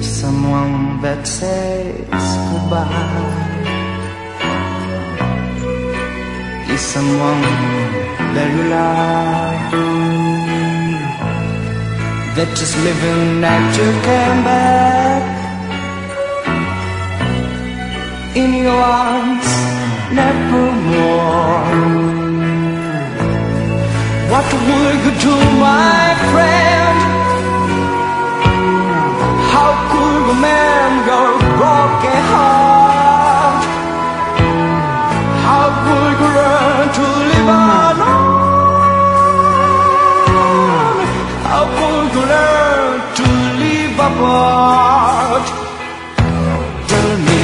someone that says goodbye is someone that you love, that is living that you came back in your arms nevermore. What will you do, my friend? How could you mend your broken heart? How could you learn to live alone? How could you learn to live apart? Tell me.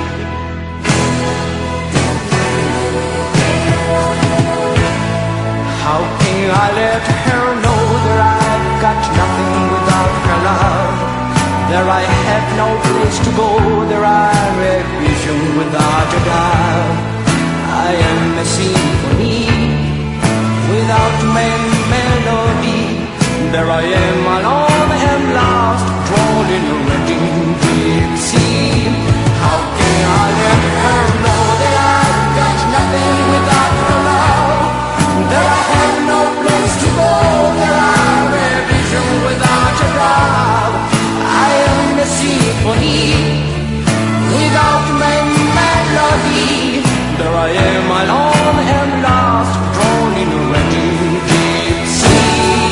How can I let her know that I've got nothing without her love? There I have no place to go, there I have vision without a doubt. I am a symphony without melody. There I am alone and lost, drawn in a raging deep sea. How can I let her know that I've got nothing without her love? There I have no place to go, there I have vision without a doubt. I am a symphony without melody. There I am alone and lost, drawn in a raging deep sea.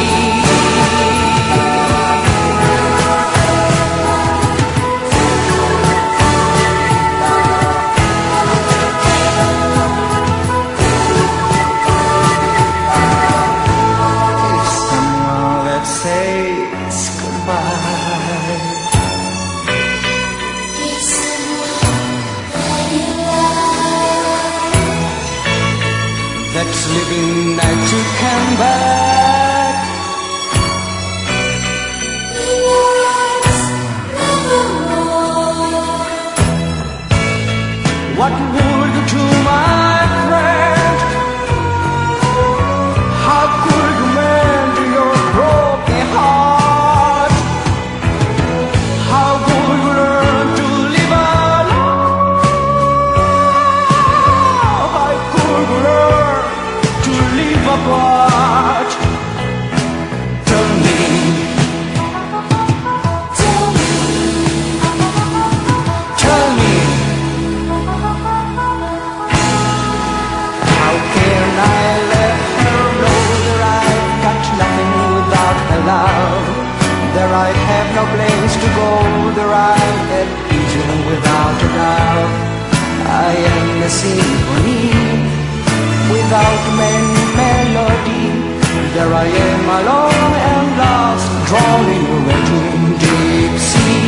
It's someone that says goodbye. That's living that you come back. What would you do, my friend? How could you mend your broken heart? How could you learn to live alone? How could you learn to live apart? Tell me. Tell me. Tell me. How can I let her know that I've got nothing without her love? There I have no place to go, there I have vision without a doubt. I am a symphony without melody. There I am alone and lost, drawn in a raging deep sea.